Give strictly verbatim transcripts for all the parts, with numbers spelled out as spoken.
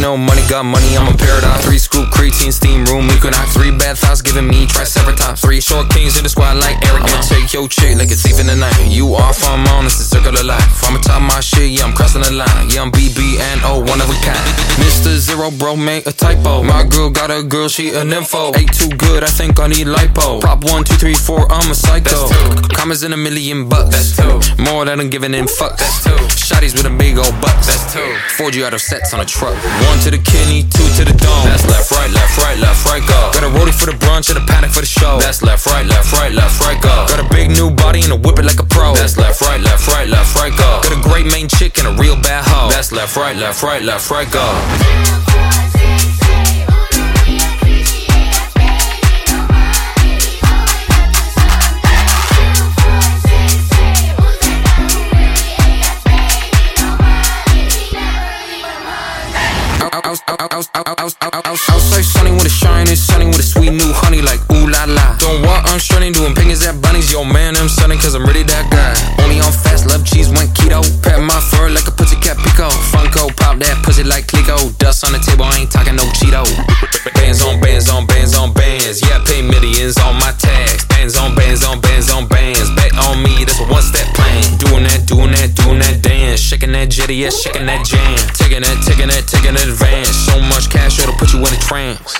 no money, got money, I'm a paradise. Three scoop creatine, steam room, equinox. Three bad thoughts giving me triceratops. Three short kings in the squad like Eric. I'ma take your chick like a thief in the night. You off, I'm on, it's the circle of life. I'm top my shit, yeah, I'm crossing the line. Yeah, I'm B B and O, one of a kind. Mister Zero, bro, make a typo. My girl got a girl, she a nympho. Ain't too good, I think I need lipo. Prop one, two, three, four, I'm a psycho. Commas in a million bucks. That's two. More than I'm giving in fucks. That's two. Shotties with a big old butt. That's two. Four G out of sets on a truck. One to the kidney, two to the dome. That's left, right, left, right, left, right, go. Got a roadie for the brunch and a paddock for the show. That's left, right, left, right, left, right, go. Got a big new body and a whip it like a pro. That's left, right, left, right, left, right, go. Got a great main chick and a real bad hoe. That's left, right, left, right, left, right, go. Outside sunny with a shine, it's sunny with a sweet new honey like ooh la la. Don't walk, I'm shunning, doing pingers at bunnies. Yo man, I'm sunning cause I'm really that guy. Only on fast, love cheese, went keto. Pat my fur like a pussycat pico. Funko, pop that pussy like Clico. Dust on the table, I ain't talking no Cheeto. Bands on bands on bands on bands. Yeah, I pay millions on my tax. Bands on bands on bands on bands. Bet on me, that's a one step plan. Doing that, doing that, doing that dance. Shaking that jetty, yeah, shaking that jam. Taking that, taking that, taking that advance. So much cash, it'll put you in a trance.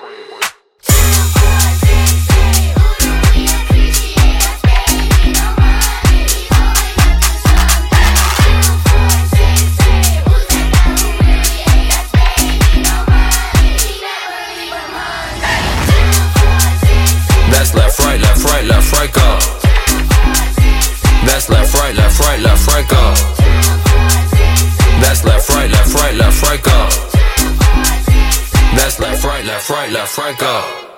That's left, right, left, right, left, right, go. That's left, right, left, right, left, right, go. That's left, right, left, right, left, right, go. That's left, right, left, right, left, right, go.